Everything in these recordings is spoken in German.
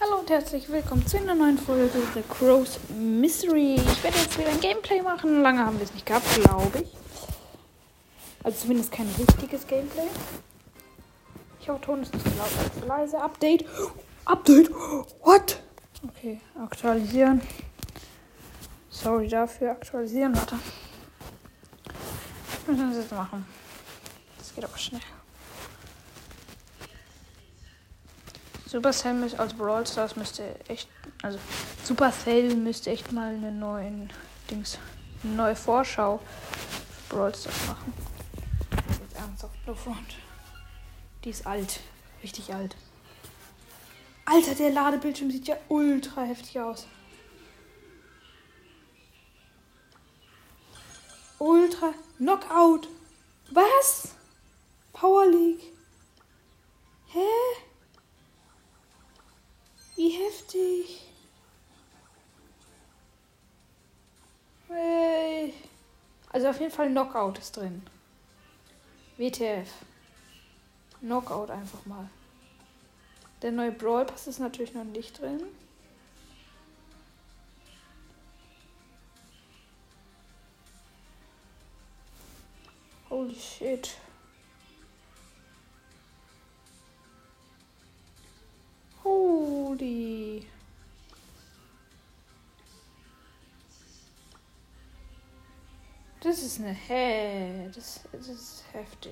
Hallo und herzlich willkommen zu einer neuen Folge The Crow's Mystery. Ich werde jetzt wieder ein Gameplay machen. Lange haben wir es nicht gehabt, glaube ich. Also zumindest kein richtiges Gameplay. Ich hoffe, Ton ist nicht so laut als so leise. Update. Update. What? Okay, aktualisieren. Sorry dafür. Aktualisieren, warte. Wir müssen das jetzt machen. Das geht aber schnell. Supercell müsste, also Brawl Stars müsste echt, also Supercell müsste echt mal eine neue Vorschau für Brawl Stars machen. Jetzt ernsthaft nur Front. Die ist alt, richtig alt. Alter, der Ladebildschirm sieht ja ultra heftig aus. Ultra Knockout. Was? Power League. Hä? Wie heftig. Hey. Also auf jeden Fall Knockout ist drin. WTF. Knockout einfach mal. Der neue Brawl Pass ist natürlich noch nicht drin. Holy shit. Holy. Das ist das ist heftig.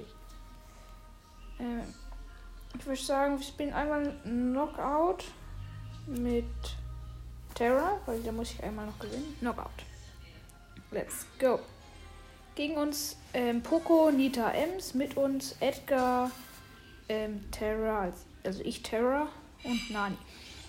Ich würde sagen, wir spielen einmal Knockout mit Terra, weil da muss ich einmal noch gewinnen. Knockout. Let's go. Gegen uns Poco, Nita, Ems, mit uns Edgar, Terra, also ich Terra und Nani.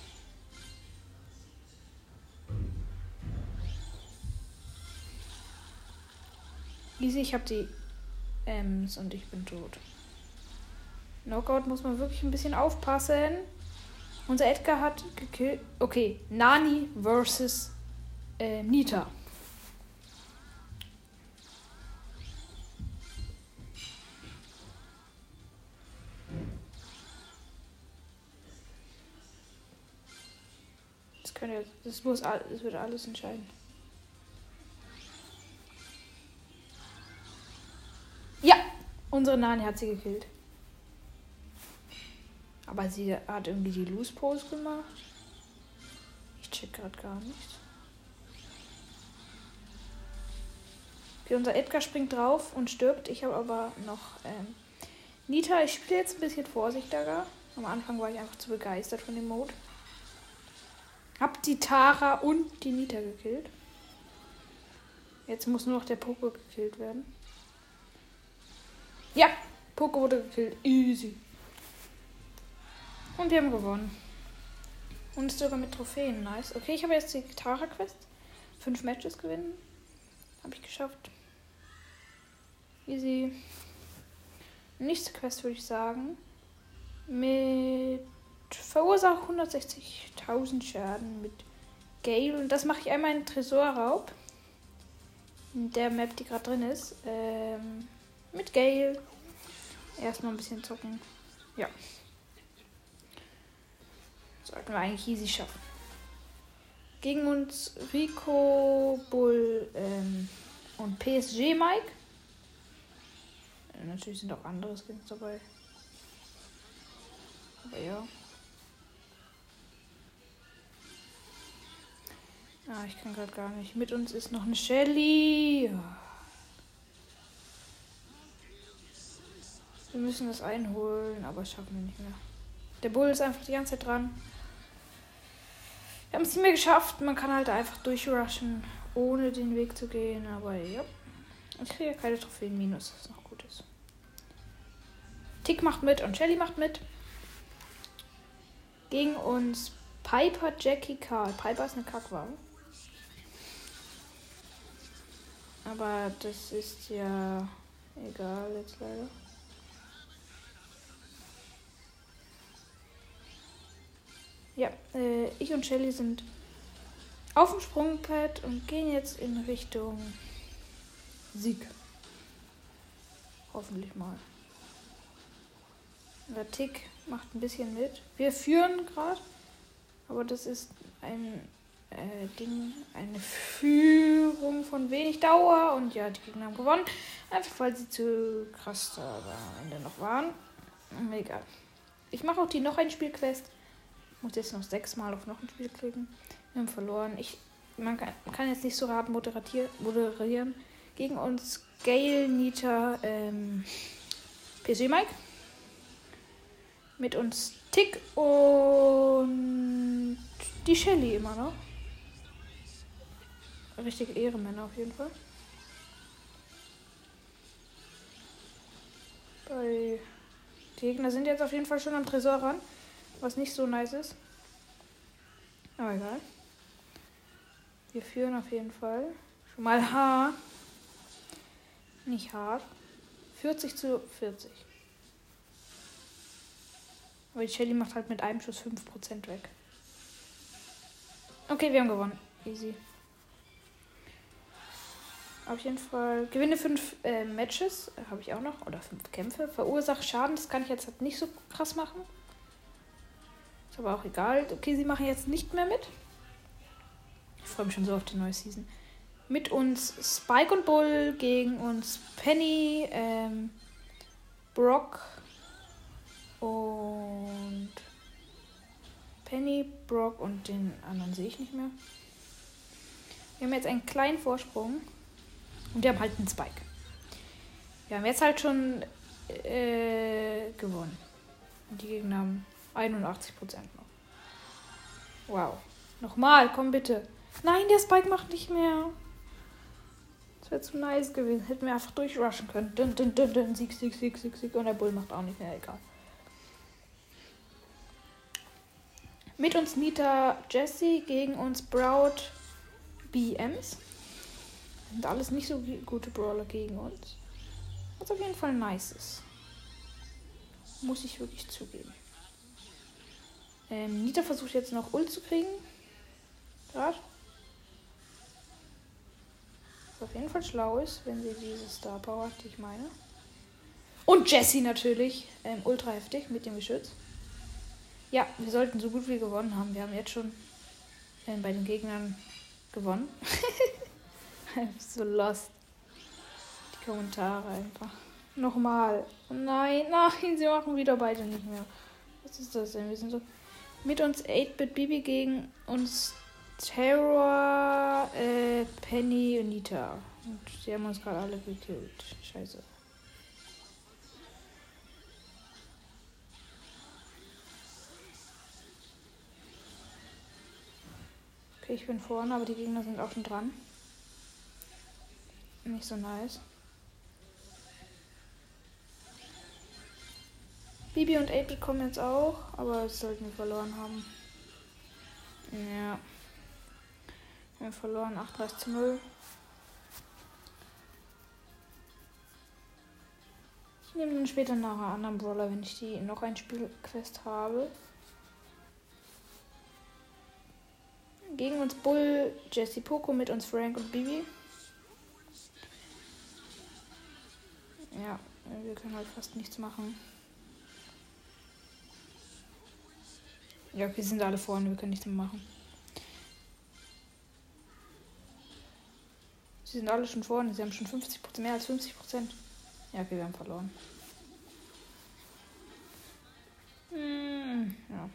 Easy, ich habe die Ems und ich bin tot. Knockout muss man wirklich ein bisschen aufpassen. Unser Edgar hat gekillt. Okay, Nani versus Nita. Das wird alles entscheiden. Ja, unsere Nani hat sie gekillt. Aber sie hat irgendwie die Loose Pose gemacht. Ich check gerade gar nicht. Okay, unser Edgar springt drauf und stirbt. Ich habe aber noch Nita. Ich spiele jetzt ein bisschen vorsichtiger. Am Anfang war ich einfach zu begeistert von dem Mode. Hab die Tara und die Nita gekillt. Jetzt muss nur noch der Poco gekillt werden. Ja, Poco wurde gekillt. Easy. Und wir haben gewonnen. Und ist sogar mit Trophäen. Nice. Okay, ich habe jetzt die Tara-Quest. 5 Matches gewinnen. Habe ich geschafft. Easy. Nächste Quest würde ich sagen. Mit Verursache 160.000 Schaden mit Gale. Und das mache ich einmal in Tresorraub. In der Map, die gerade drin ist. Mit Gale. Erstmal ein bisschen zocken. Ja. Sollten wir eigentlich easy schaffen. Gegen uns Rico, Bull und PSG Mike. Natürlich sind auch andere Skins dabei. Aber ja. Ich kann gerade gar nicht. Mit uns ist noch eine Shelly. Wir müssen das einholen, aber das schaffen wir nicht mehr. Der Bull ist einfach die ganze Zeit dran. Wir haben es nicht mehr geschafft. Man kann halt einfach durchrushen, ohne den Weg zu gehen. Aber ja. Ich kriege ja keine Trophäen minus, was noch gut ist. Tick macht mit und Shelly macht mit. Gegen uns Piper, Jackie, Karl. Piper ist eine Kackware. Aber das ist ja egal jetzt leider. Ja, ich und Shelly sind auf dem Sprungpad und gehen jetzt in Richtung Sieg. Hoffentlich mal. Der Tick macht ein bisschen mit. Wir führen gerade. Aber das ist ein Ding, eine Führung von wenig Dauer. Und ja, die Gegner haben gewonnen. Einfach weil sie zu krass da am Ende noch waren. Egal. Ich mache auch die noch ein Spielquest. Muss jetzt noch 6 Mal auf noch ein Spiel klicken. Wir haben verloren. Man kann jetzt nicht so hart moderieren. Gegen uns Gale, Nita, PSV Mike. Mit uns Tick und die Shelly immer noch. Richtige Ehrenmänner auf jeden Fall. Die Gegner sind jetzt auf jeden Fall schon am Tresor ran. Was nicht so nice ist. Aber egal. Wir führen auf jeden Fall. Schon mal nicht hart. 40-40. Aber die Shelly macht halt mit einem Schuss 5% weg. Okay, wir haben gewonnen. Easy. Auf jeden Fall. Gewinne 5 Matches. Habe ich auch noch. Oder 5 Kämpfe. Verursache Schaden. Das kann ich jetzt halt nicht so krass machen. Ist aber auch egal. Okay, sie machen jetzt nicht mehr mit. Ich freue mich schon so auf die neue Season. Mit uns Spike und Bull. Gegen uns Penny, Brock und Brock und den anderen sehe ich nicht mehr. Wir haben jetzt einen kleinen Vorsprung. Und wir haben halt einen Spike. Wir haben jetzt halt schon gewonnen. Und die Gegner haben 81% noch. Wow. Nochmal, komm bitte. Nein, der Spike macht nicht mehr. Das wäre zu nice gewesen. Hätten wir einfach durchrushen können. Dun. Sieg. Und der Bull macht auch nicht mehr. Egal. Mit uns Nita, Jessie, gegen uns Sprout, BMs. Sind alles nicht so gute Brawler gegen uns. Was auf jeden Fall nice ist. Muss ich wirklich zugeben. Nita versucht jetzt noch Ult zu kriegen. Gerade. Was auf jeden Fall schlau ist, wenn sie diese Star Power hat, die ich meine. Und Jessie natürlich. Ultra heftig mit dem Geschütz. Ja, wir sollten so gut wie gewonnen haben. Wir haben jetzt schon bei den Gegnern gewonnen. So lost. Die Kommentare einfach. Nochmal. Nein, sie machen wieder beide nicht mehr. Was ist das denn? Wir sind so. Mit uns 8-Bit Bibi gegen uns Terror, Penny und Nita. Und sie haben uns gerade alle gekillt. Scheiße. Okay, ich bin vorne, aber die Gegner sind auch schon dran. Nicht so nice. Bibi und 8-Bit kommen jetzt auch, aber das sollten wir verloren haben. Ja. Wir haben verloren, 38-0. Ich nehme dann später nach einem anderen Brawler, wenn ich die noch ein Spielquest habe. Gegen uns Bull, Jessie, Poco, mit uns Frank und Bibi. Ja, wir können halt fast nichts machen. Ja, wir sind alle vorne, wir können nichts mehr machen. Sie sind alle schon vorne, sie haben schon 50%, mehr als 50%. Ja, okay, wir haben verloren. Ja.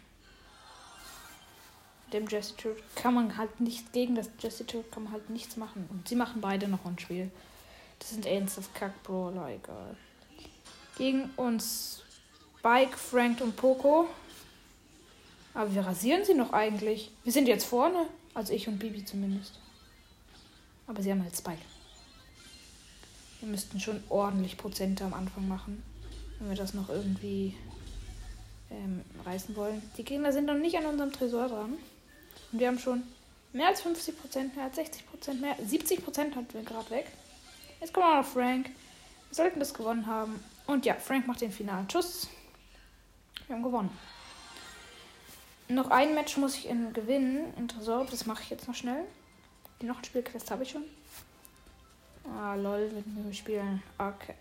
Dem Jessie Turret kann man halt nichts gegen das Jessie Turret kann man halt nichts machen. Und sie machen beide noch ein Spiel. Das sind ernsthaft Kack-Brawler, egal. Gegen uns Spike, Frank und Poco. Aber wir rasieren sie noch eigentlich. Wir sind jetzt vorne. Also ich und Bibi zumindest. Aber sie haben halt Spike. Wir müssten schon ordentlich Prozente am Anfang machen. Wenn wir das noch irgendwie reißen wollen. Die Gegner sind noch nicht an unserem Tresor dran. Und wir haben schon mehr als 50%, mehr als 60%, mehr 70% hatten wir gerade weg. Jetzt kommen wir noch Frank. Wir sollten das gewonnen haben. Und ja, Frank macht den finalen Schuss. Wir haben gewonnen. Noch ein Match muss ich gewinnen in Tresor. Das mache ich jetzt noch schnell. Die noch ein Spielquest habe ich schon. Ah, lol, mit mir spielen. AKA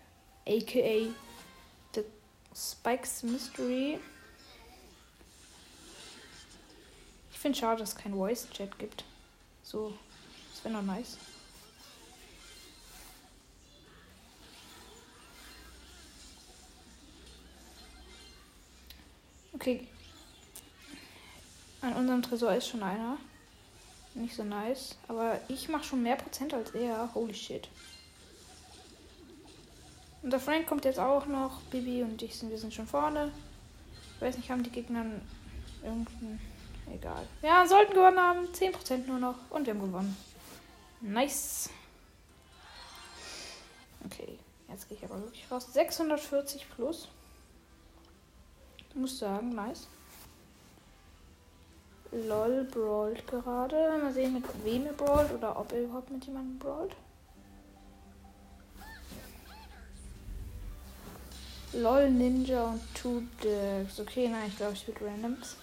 The Spikes Mystery. Ich finde schade, dass es kein Voice-Chat gibt. So, das wäre noch nice. Okay. An unserem Tresor ist schon einer. Nicht so nice. Aber ich mache schon mehr Prozent als er. Holy shit. Unser Frank kommt jetzt auch noch. Bibi und wir sind schon vorne. Ich weiß nicht, haben die Gegner irgendeinen... Egal. Ja, sollten gewonnen haben. 10% nur noch. Und wir haben gewonnen. Nice. Okay. Jetzt gehe ich aber wirklich raus. 640 plus. Ich muss sagen, nice. LOL brawlt gerade. Mal sehen, mit wem er brawlt oder ob er überhaupt mit jemandem brawlt. LOL, Ninja und Two Dirks. Okay, nein, ich glaube, ich spiele Randoms.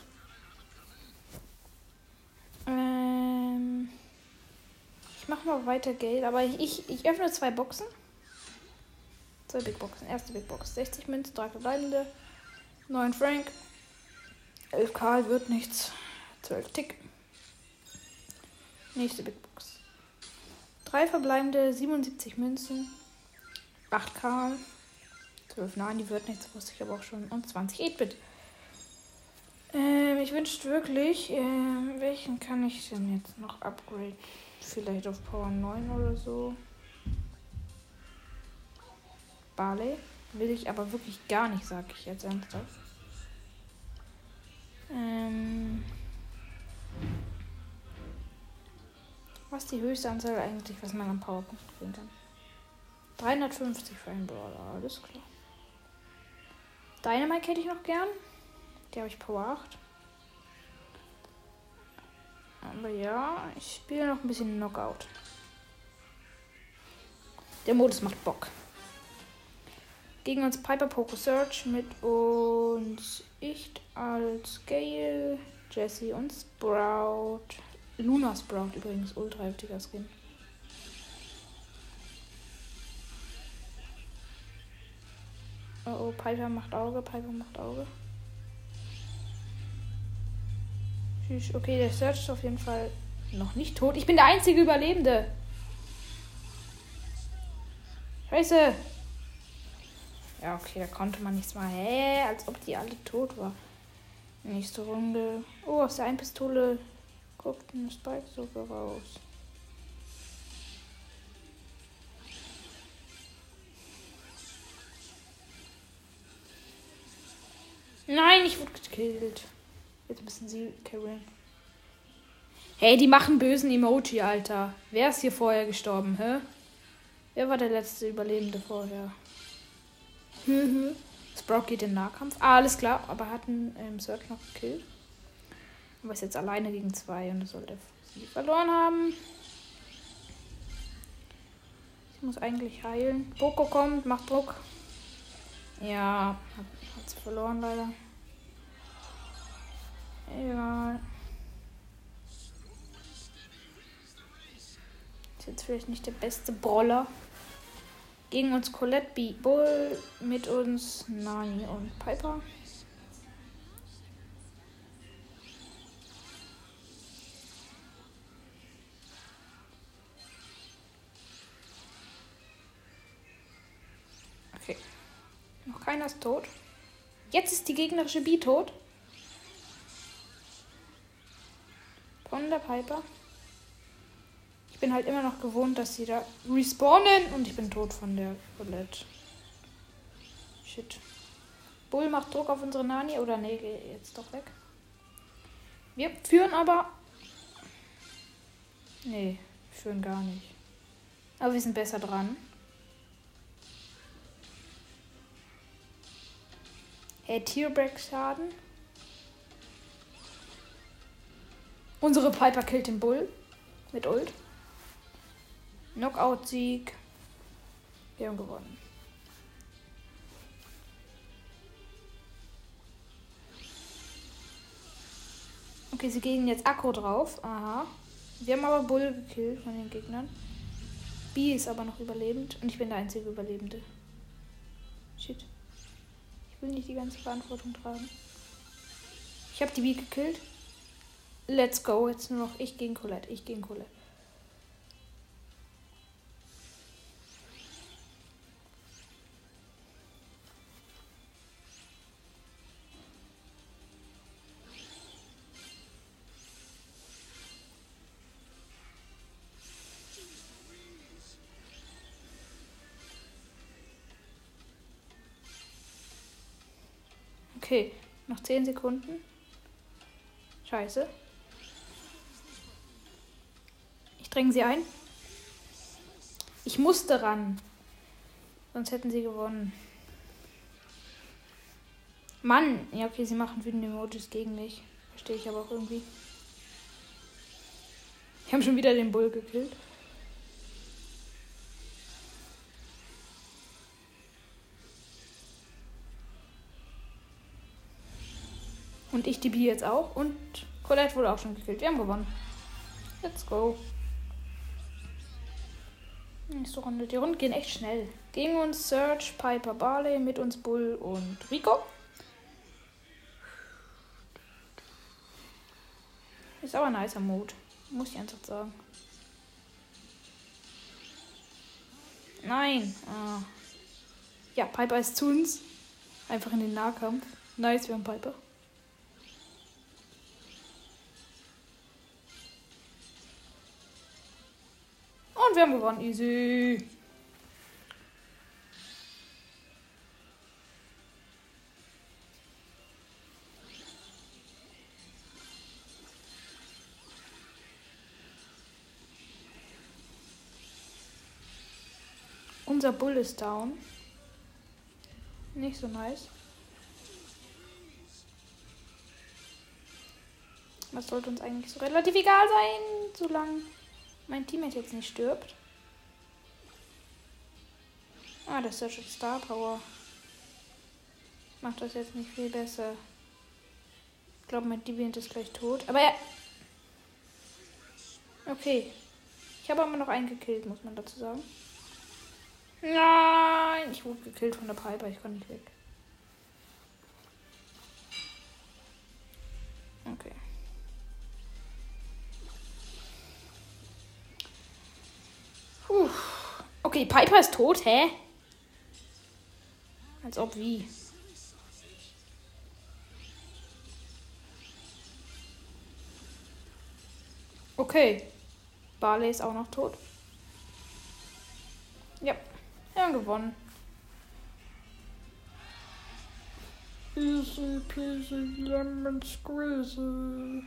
Ich mache mal weiter Geld, aber ich öffne 2 Boxen. 2 Big Boxen. Erste Big Box. 60 Münzen, 3 verbleibende. 9 Frank. 11 Karl wird nichts. 12 Tick. Nächste Big Box. 3 verbleibende, 77 Münzen. 8 Karl. 12 Nein, die wird nichts, wusste ich aber auch schon. Und 20 8-Bit. Ich wünschte wirklich, welchen kann ich denn jetzt noch upgraden? Vielleicht auf Power 9 oder so. Barley. Will ich aber wirklich gar nicht, sag ich jetzt ernsthaft. Was ist die höchste Anzahl eigentlich, was man am Powerpunkt kriegen kann? 350 für einen Brawler, alles klar. Dynamite hätte ich noch gern. Die habe ich Power 8. Aber ja, ich spiele noch ein bisschen Knockout. Der Modus macht Bock. Gegen uns Piper, Poco, Search, mit uns ich als Gale, Jessie und Sprout. Luna Sprout übrigens, ultra heftiger Skin. Oh, Piper macht Auge, Tschüss. Okay, der Search ist auf jeden Fall noch nicht tot. Ich bin der einzige Überlebende. Scheiße. Ja, okay, da konnte man nichts machen. Hä? Als ob die alle tot war. Nächste Runde. Oh, aus der einen Pistole guckt ein Spike sogar raus. Nein, ich wurde gekillt. Jetzt müssen sie carryen. Hey, die machen bösen Emoji, Alter. Wer ist hier vorher gestorben, hä? Wer war der letzte Überlebende vorher? Sprout geht in Nahkampf. Ah, alles klar, aber hat einen Search noch gekillt. Aber ist jetzt alleine gegen 2 und das sollte sie verloren haben. Ich muss eigentlich heilen. Poco kommt, macht Druck. Ja, hat sie verloren leider. Egal. Ist jetzt vielleicht nicht der beste Brawler. Gegen uns Colette, B, Bull, mit uns Nani und Piper. Okay. Noch keiner ist tot. Jetzt ist die gegnerische B tot. Von der Piper. Ich bin halt immer noch gewohnt, dass sie da respawnen und ich bin tot von der Colette. Shit. Bull macht Druck auf unsere Nani. Oder nee, geh jetzt doch weg. Wir führen aber... Nee, wir führen gar nicht. Aber wir sind besser dran. Hey, Tierbreak-Schaden. Unsere Piper killt den Bull. Mit Ult. Knockout-Sieg. Wir haben gewonnen. Okay, sie gehen jetzt Akku drauf. Aha. Wir haben aber Bull gekillt von den Gegnern. B ist aber noch überlebend. Und ich bin der einzige Überlebende. Shit. Ich will nicht die ganze Verantwortung tragen. Ich habe die B gekillt. Let's go. Jetzt nur noch ich gegen Colette. Okay, noch 10 Sekunden. Scheiße. Ich dränge sie ein. Ich musste ran. Sonst hätten sie gewonnen. Mann. Ja, okay, sie machen wütende Emojis gegen mich. Verstehe ich aber auch irgendwie. Die haben schon wieder den Bull gekillt. Und ich die B jetzt auch. Und Colette wurde auch schon gekillt. Wir haben gewonnen. Let's go. Nächste Runde. Die Runden gehen echt schnell. Gegen uns Surge, Piper, Barley, mit uns Bull und Rico. Ist aber ein nicer Mode. Muss ich einfach sagen. Nein. Ah. Ja, Piper ist zu uns. Einfach in den Nahkampf. Nice, wir haben Piper. Und wir haben gewonnen. Easy. Unser Bull ist down. Nicht so nice. Was sollte uns eigentlich so relativ egal sein, solange mein Teammate jetzt nicht stirbt. Ah, das ist ja schon Star Power. Macht das jetzt nicht viel besser. Ich glaube, mein Deviant ist gleich tot. Aber er... Okay. Ich habe aber noch einen gekillt, muss man dazu sagen. Nein! Ich wurde gekillt von der Piper. Ich kann nicht weg. Okay. Puh. Okay, Piper ist tot, hä? Als ob wie. Okay. Barley ist auch noch tot. Ja. Wir haben gewonnen. Easy peasy lemon squeezy.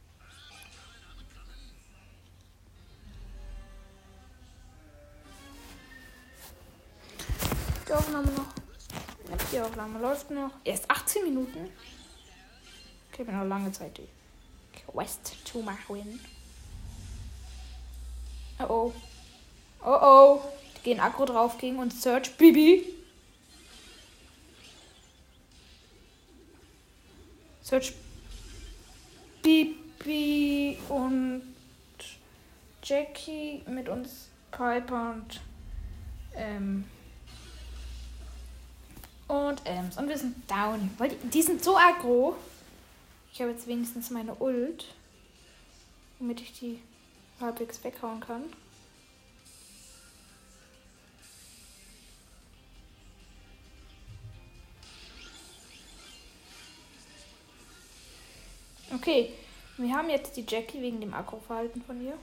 Die Aufnahme noch. Ja, die Aufnahme läuft noch. Erst 18 Minuten. Okay, ich bin noch lange Zeit, die Quest zu machen. Oh oh. Oh oh. Die gehen aggro drauf gegen uns. Search Bibi. Search Bibi und Jackie mit uns Piper und Ems. Und wir sind down. Weil die sind so aggro. Ich habe jetzt wenigstens meine Ult, damit ich die halbwegs weghauen kann. Okay, wir haben jetzt die Jackie wegen dem Aggro-Verhalten von ihr.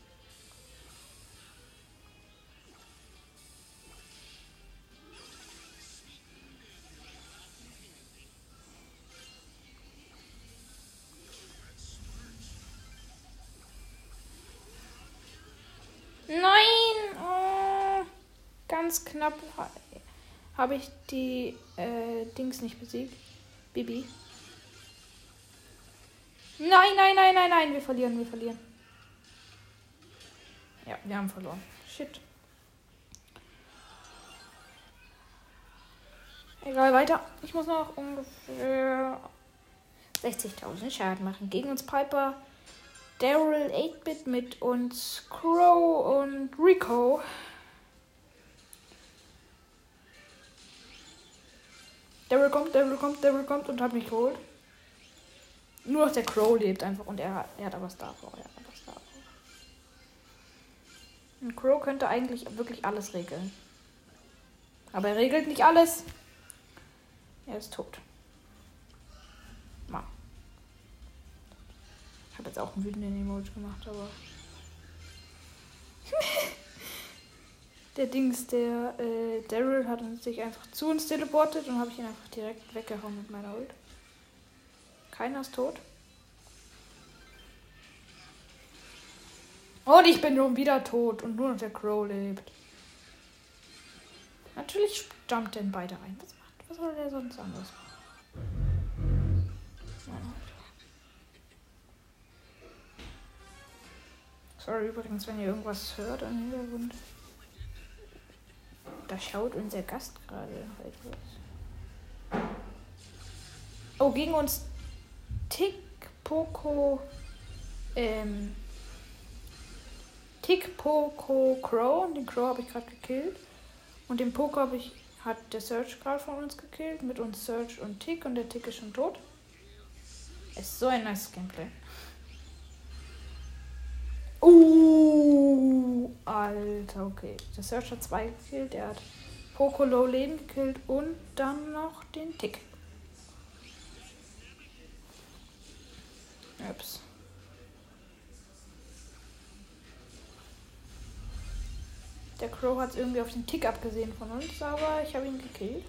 Nein! Oh, ganz knapp habe ich die Dings nicht besiegt. Bibi. Nein, nein, nein, nein, nein. Wir verlieren. Ja, wir haben verloren. Shit. Egal, weiter. Ich muss noch ungefähr 60.000 Schaden machen. Gegen uns Piper, Daryl, 8-Bit, mit uns Crow und Rico. Daryl kommt und hat mich geholt. Nur noch der Crow lebt einfach und er hat aber Star Power. Ein Crow könnte eigentlich wirklich alles regeln. Aber er regelt nicht alles. Er ist tot. Mann. Ich habe jetzt auch einen wütenden Emoji gemacht, aber... der Daryl hat sich einfach zu uns teleportet und habe ich ihn einfach direkt weggehauen mit meiner Ult. Keiner ist tot. Und ich bin schon wieder tot und nur noch der Crow lebt. Natürlich jumpt denn beide rein. Was soll der sonst anderes machen? Sorry übrigens, wenn ihr irgendwas hört im Hintergrund. Da schaut unser Gast gerade etwas. Oh, gegen uns Tick, Poco, Crow. Und den Crow habe ich gerade gekillt. Und den Poco hat der Search gerade von uns gekillt. Mit uns Search und Tick. Und der Tick ist schon tot. Ist so ein nice Gameplay. Alter, okay. Der Search hat 2 gekillt. Der hat Poco Low Leben gekillt. Und dann noch den Tick. Ups. Der Crow hat es irgendwie auf den Tick abgesehen von uns, aber ich habe ihn gekillt.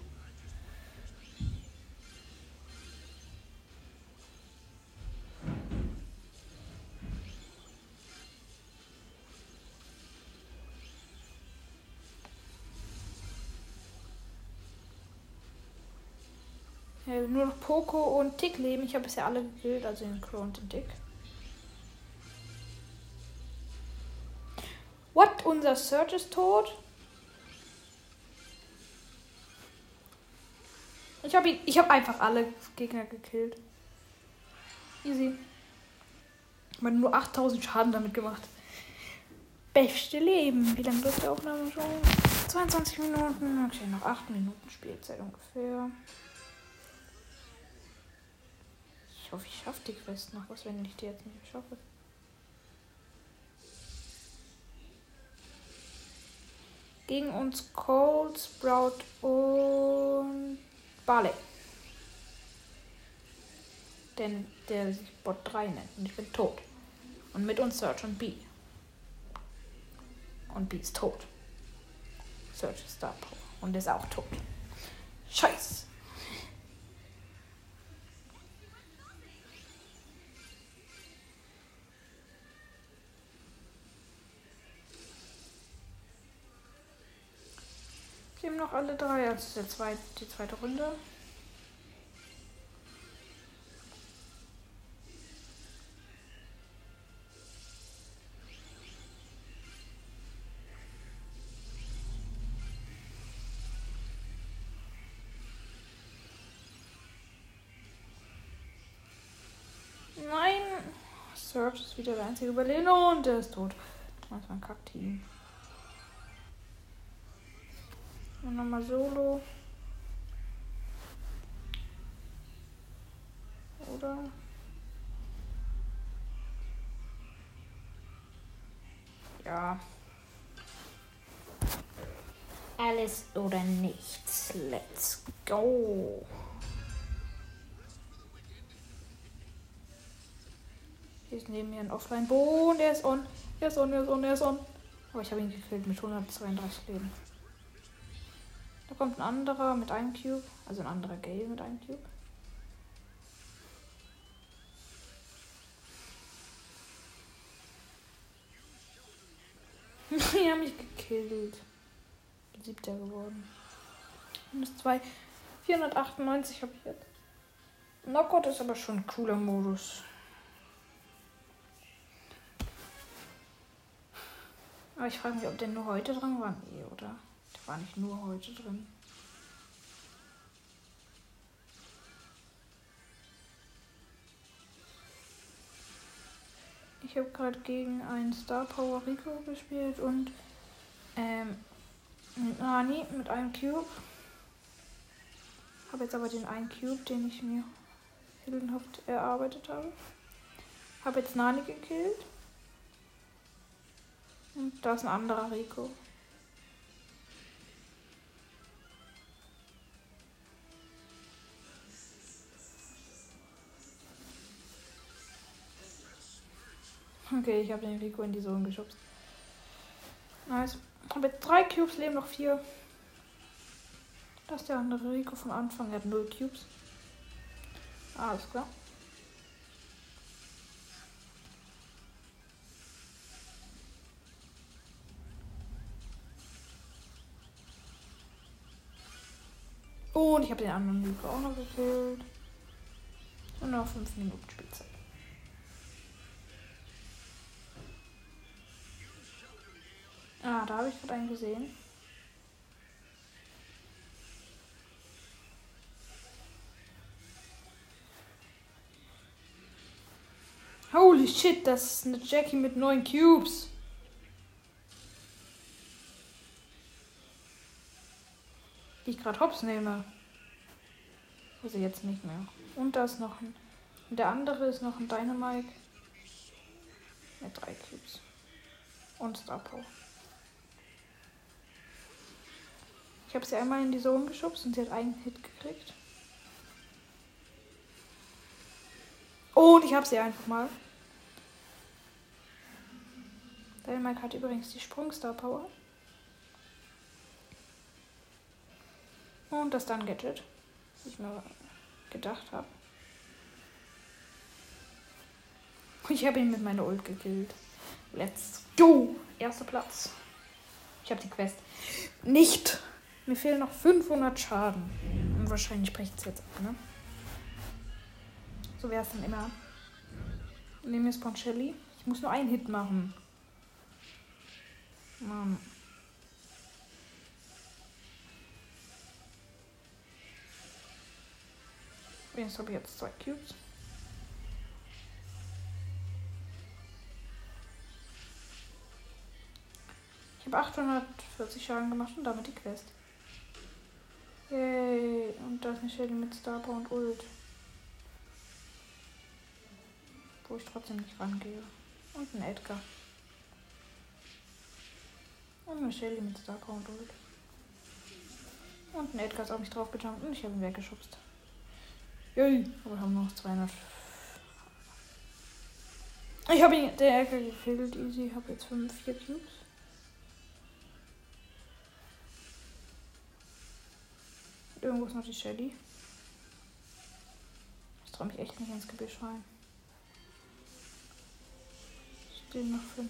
Nur noch Poco und Tick leben. Ich habe bisher alle gekillt, also den Crow und den Tick. What? Unser Search ist tot? Ich habe einfach alle Gegner gekillt. Easy. Ich habe nur 8000 Schaden damit gemacht. Beste Leben. Wie lange läuft die Aufnahme schon? 22 Minuten. Okay, noch 8 Minuten Spielzeit ungefähr. Ich hoffe, ich schaffe die Quest noch. Was, wenn ich die jetzt nicht schaffe? Gegen uns Cold, Sprout und Barley. Denn der sich Bot 3 nennt und ich bin tot. Und mit uns Search und B. Und B ist tot. Search ist Star Power und ist auch tot. Scheiße. Wir haben noch alle 3, also die zweite Runde. Nein! Search ist wieder der einzige Überlebende und der ist tot. Das war ein Kackteam. Und nochmal Solo. Oder? Ja. Alles oder nichts. Let's go. Hier ist neben mir ein Offline-Bo. Der ist on. Der ist on. Aber ich habe ihn gekillt mit 132 Leben. Da kommt ein anderer mit einem Cube. Also ein anderer Gale mit einem Cube. Die haben mich gekillt. 7. geworden. -2. 498 habe ich jetzt. Knockout ist aber schon ein cooler Modus. Aber ich frage mich, ob der nur heute drin war. Nee, oder? Der war nicht nur heute drin. Ich habe gerade gegen einen Star Power Rico gespielt und mit Nani mit einem Cube. Habe jetzt aber den einen Cube, den ich mir heldenhaft erarbeitet habe. Habe jetzt Nani gekillt. Und da ist ein anderer Rico. Okay, ich habe den Rico in die Zone geschubst. Nice. Habe jetzt 3 Cubes, leben noch 4. Das ist der andere Rico vom Anfang. Er hat 0 Cubes. Alles klar. Und ich habe den anderen Rico auch noch gekillt. Und noch 5 Minuten Spielzeit. Ah, da habe ich gerade einen gesehen. Holy shit, das ist eine Jackie mit 9 Cubes. Die ich gerade hops nehme. Also jetzt nicht mehr. Und da ist noch ein... Der andere ist noch ein Dynamite. Mit 3 Cubes. Und Star Power. Ich habe sie einmal in die Zone geschubst und sie hat einen Hit gekriegt. Und ich habe sie einfach mal. Dynamite hat übrigens die Sprung-Star Power. Und das dann Gadget. Was ich mir gedacht habe. Ich habe ihn mit meiner Ult gekillt. Let's go! Erster Platz. Ich habe die Quest nicht. Mir fehlen noch 500 Schaden. Und wahrscheinlich bricht es jetzt ab, ne? So wäre es dann immer. Nehmen wir Spawn Shelly. Ich muss nur einen Hit machen. Mann. Jetzt habe ich jetzt 2 Cubes. Ich habe 840 Schaden gemacht und damit die Quest. Yay. Und da ist eine Shelly mit Star Power und Ult. Wo ich trotzdem nicht rangehe. Und ein Edgar. Und eine Shelly mit Star Power und Ult. Und ein Edgar ist auf mich draufgejumpt und ich habe ihn weggeschubst. Yay. Aber wir haben noch 200. Ich habe ihn der Edgar gekillt. Easy. Ich habe jetzt 4 Cubes. Irgendwo ist noch die Shelly. Ich traue mich echt nicht ins Gebüsch rein. Stehen noch 5.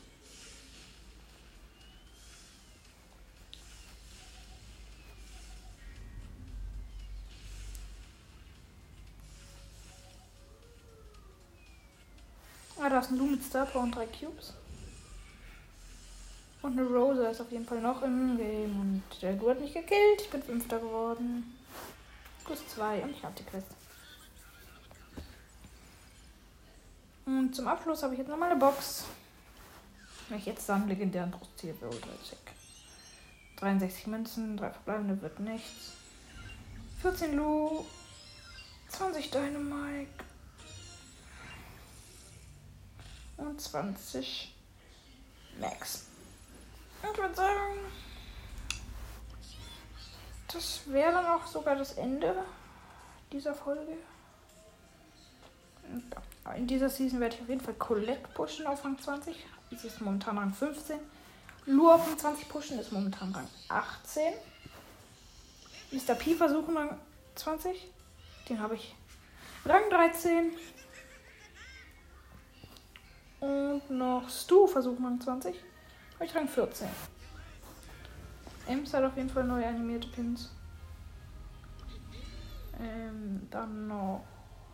Ah, da ist ein Lu mit Star Power und 3 Cubes. Und eine Rosa ist auf jeden Fall noch im Game. Und der Lu hat mich gekillt. Ich bin 5. geworden. Plus 2 und ich habe die Quest. Und zum Abschluss habe ich jetzt nochmal eine Box. Wenn ich jetzt dann legendären Brusttier will, check. 63 Münzen, 3 verbleibende wird nichts. 14 Lu, 20 Dynamite und 20 Max. Ich würde sagen, das wäre dann auch sogar das Ende dieser Folge. Ja, in dieser Season werde ich auf jeden Fall Colette pushen auf Rang 20. Sie ist momentan Rang 15. Lu auf Rang 20 pushen ist momentan Rang 18. Mr. P versuchen Rang 20. Den habe ich Rang 13. Und noch Stu versuchen Rang 20. Habe ich Rang 14. Ems hat auf jeden Fall neue animierte Pins. Dann noch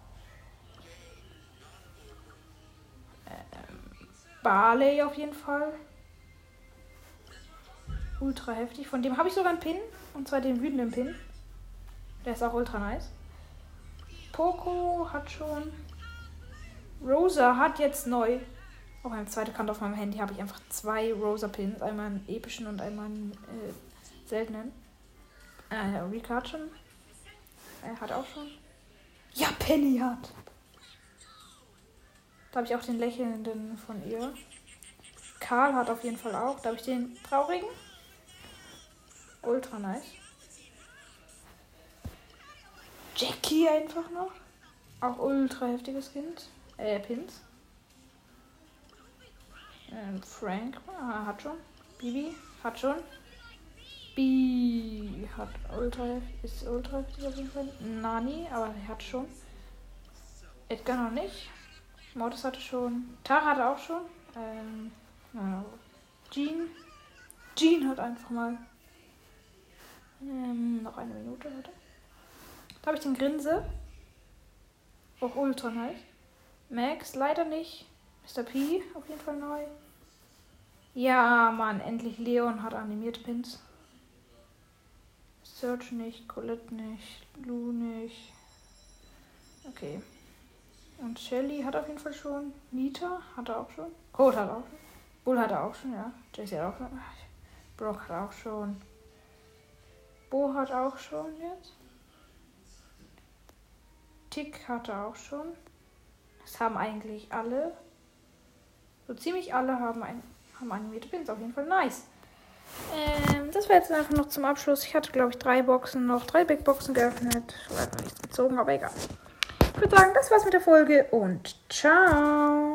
Barley auf jeden Fall. Ultra heftig. Von dem habe ich sogar einen Pin. Und zwar den wütenden Pin. Der ist auch ultra nice. Poco hat schon. Rosa hat jetzt neu. Auf meinem zweiten Account auf meinem Handy habe ich einfach 2 Rosa-Pins. Einmal einen epischen und einmal einen seltenen. Rick hat schon. Er hat auch schon. Ja, Penny hat. Da habe ich auch den lächelnden von ihr. Karl hat auf jeden Fall auch. Da habe ich den traurigen. Ultra nice. Jackie einfach noch. Auch ultra heftiges Kind. Pins. Frank hat schon. Bibi hat schon. B hat ist ultra heftig auf jeden Fall. Nani, aber sie hat schon. Edgar noch nicht. Mortis hatte schon. Tara hatte auch schon. Jean. Jean hat einfach mal. Noch eine Minute, warte. Da habe ich den Grinse. Auch ultra nice. Max leider nicht. Mr. P auf jeden Fall neu. Ja, Mann, endlich Leon hat animierte Pins. Search nicht, Colette nicht, Lou nicht. Okay. Und Shelly hat auf jeden Fall schon. Nita hat er auch schon. Code hat er auch schon. Bull hat er auch schon, ja. Jaycee hat auch schon. Brock hat auch schon. Bo hat auch schon jetzt. Tick hat er auch schon. Das haben eigentlich alle. So ziemlich alle haben animierte Pins. Auf jeden Fall nice. Das war jetzt einfach noch zum Abschluss. Ich hatte, glaube ich, 3 Big Boxen geöffnet. Leider nichts gezogen, aber egal. Ich würde sagen, das war's mit der Folge und ciao.